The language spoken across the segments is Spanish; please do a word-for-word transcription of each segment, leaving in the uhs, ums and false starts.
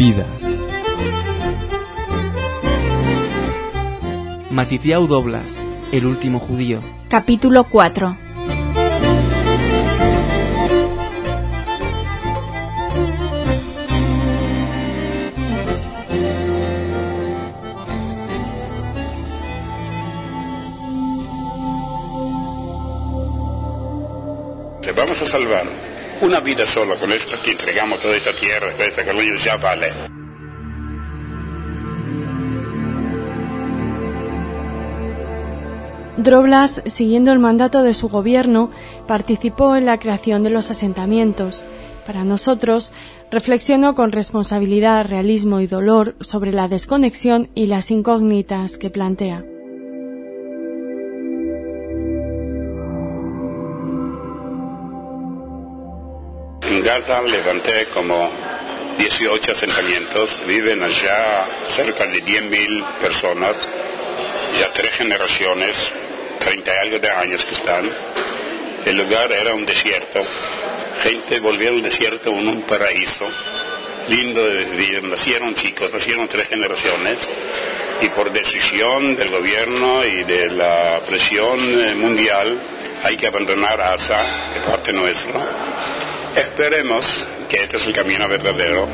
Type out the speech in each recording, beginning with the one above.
vidas. Matithieu Doblas, el último judío. Capítulo cuatro. Vamos a salvar una vida sola con esto que entregamos toda esta tierra, toda esta colonia, ya vale. Droblas, siguiendo el mandato de su gobierno, participó en la creación de los asentamientos. Para nosotros, reflexionó con responsabilidad, realismo y dolor sobre la desconexión y las incógnitas que plantea. En Gaza levanté como dieciocho asentamientos, viven allá cerca de diez mil personas, ya tres generaciones, treinta y algo de años que están. El lugar era un desierto, gente volvió al desierto en un paraíso, lindo de vivir, nacieron chicos, nacieron tres generaciones, y por decisión del gobierno y de la presión mundial hay que abandonar Gaza de parte nuestra. Esperemos que este es el camino verdadero.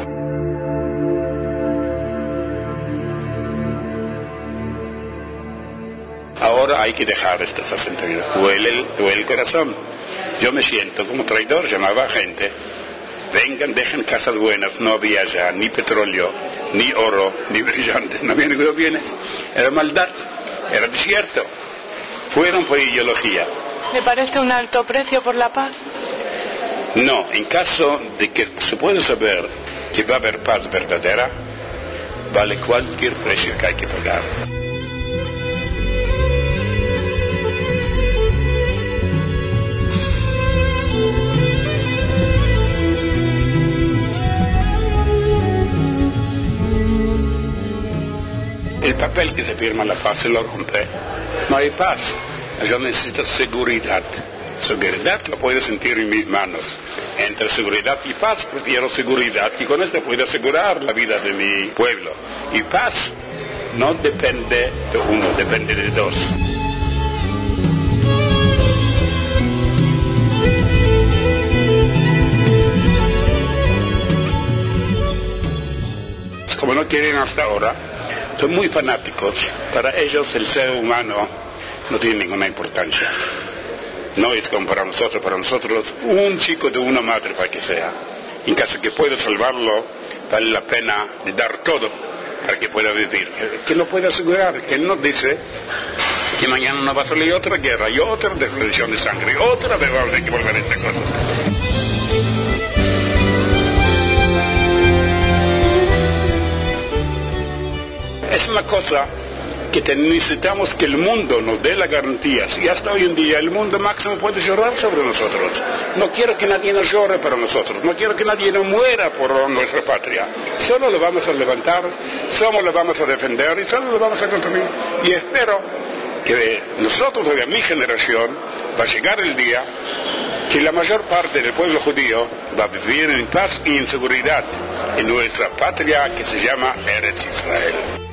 Ahora hay que dejar estos asentamientos. Duele, duele el corazón. Yo me siento como traidor, llamaba a gente. Vengan, dejen casas buenas. No había ya ni petróleo, ni oro, ni brillantes. No había ningún bienes. Era maldad, era desierto. Fueron por ideología. ¿Le parece un alto precio por la paz? No, en caso de que se pueda saber que va a haber paz verdadera, vale cualquier precio que hay que pagar. El papel que se firma la paz se lo rompe. No hay paz. Yo necesito seguridad. Seguridad lo puedo sentir en mis manos. Entre seguridad y paz prefiero seguridad, y con esto puedo asegurar la vida de mi pueblo. Y paz no depende de uno, depende de dos. Como no quieren hasta ahora, son muy fanáticos. Para ellos el ser humano no tiene ninguna importancia. No es como para nosotros, para nosotros un chico de una madre para que sea. En caso que pueda salvarlo, vale la pena de dar todo para que pueda vivir. Que lo pueda asegurar, que él nos dice que mañana no va a salir otra guerra, y otra desperdición de sangre, y otra vez vamos a tener que volver a estas cosas. Es una cosa que necesitamos que el mundo nos dé las garantías, y hasta hoy en día el mundo máximo puede llorar sobre nosotros. No quiero que nadie nos llore para nosotros, no quiero que nadie nos muera por nuestra patria. Solo lo vamos a levantar, solo lo vamos a defender y solo lo vamos a construir. Y espero que nosotros, de mi generación, va a llegar el día que la mayor parte del pueblo judío va a vivir en paz y en seguridad en nuestra patria que se llama Eretz Israel.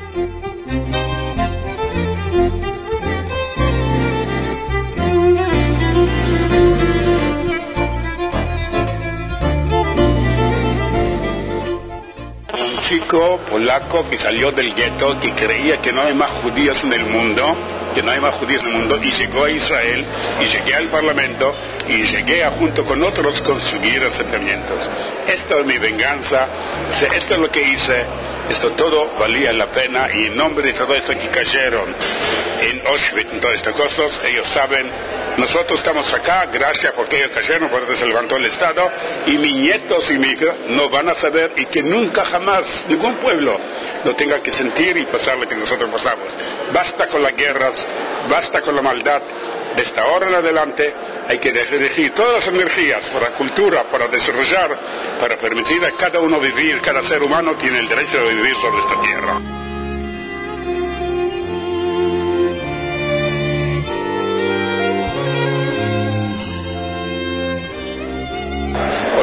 Chico polaco que salió del gueto, que creía que no hay más judíos en el mundo, que no hay más judíos en el mundo, y llegó a Israel, y llegué al Parlamento, y llegué a, junto con otros, construir asentamientos. Esto es mi venganza, esto es lo que hice, esto todo valía la pena, y en nombre de todo esto que cayeron en Auschwitz, en todas estas cosas, ellos saben, nosotros estamos acá, gracias porque ellos cayeron, por eso se levantó el Estado, y mis nietos y mis hijas no van a saber, y que nunca jamás ningún pueblo lo tenga que sentir y pasar lo que nosotros pasamos. Basta con las guerras, basta con la maldad. De esta hora en adelante hay que dirigir todas las energías para la cultura, para desarrollar, para permitir a cada uno vivir. Cada ser humano tiene el derecho de vivir sobre esta tierra.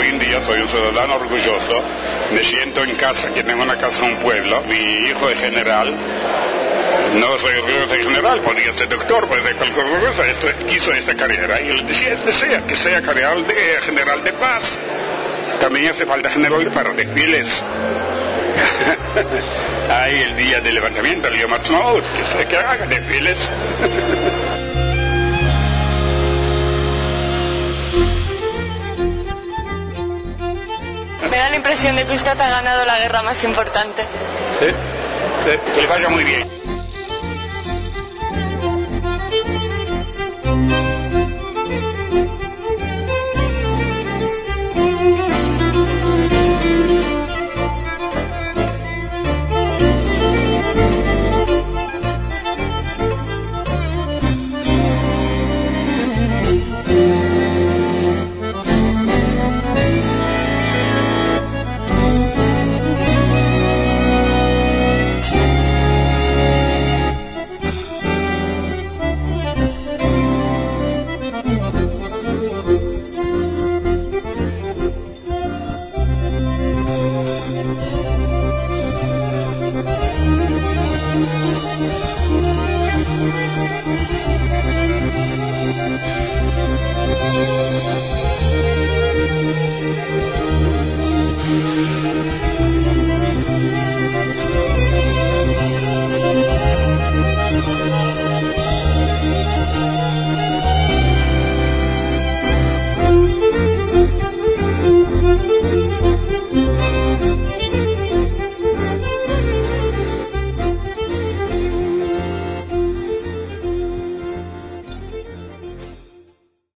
hoy en día soy un ciudadano orgulloso, me siento en casa, que tengo una casa en un pueblo, mi hijo es general, no soy orgulloso de general, podría ser doctor, podría ser cualquier cosa, esto, quiso esta carrera y él decía, desea que sea general de, general de paz. También hace falta general para desfiles. Hay el día del levantamiento, el Yom Ha'atzmaut, que sea que haga desfiles. Me da la impresión de que usted ha ganado la guerra más importante. Sí, sí, que le vaya muy bien.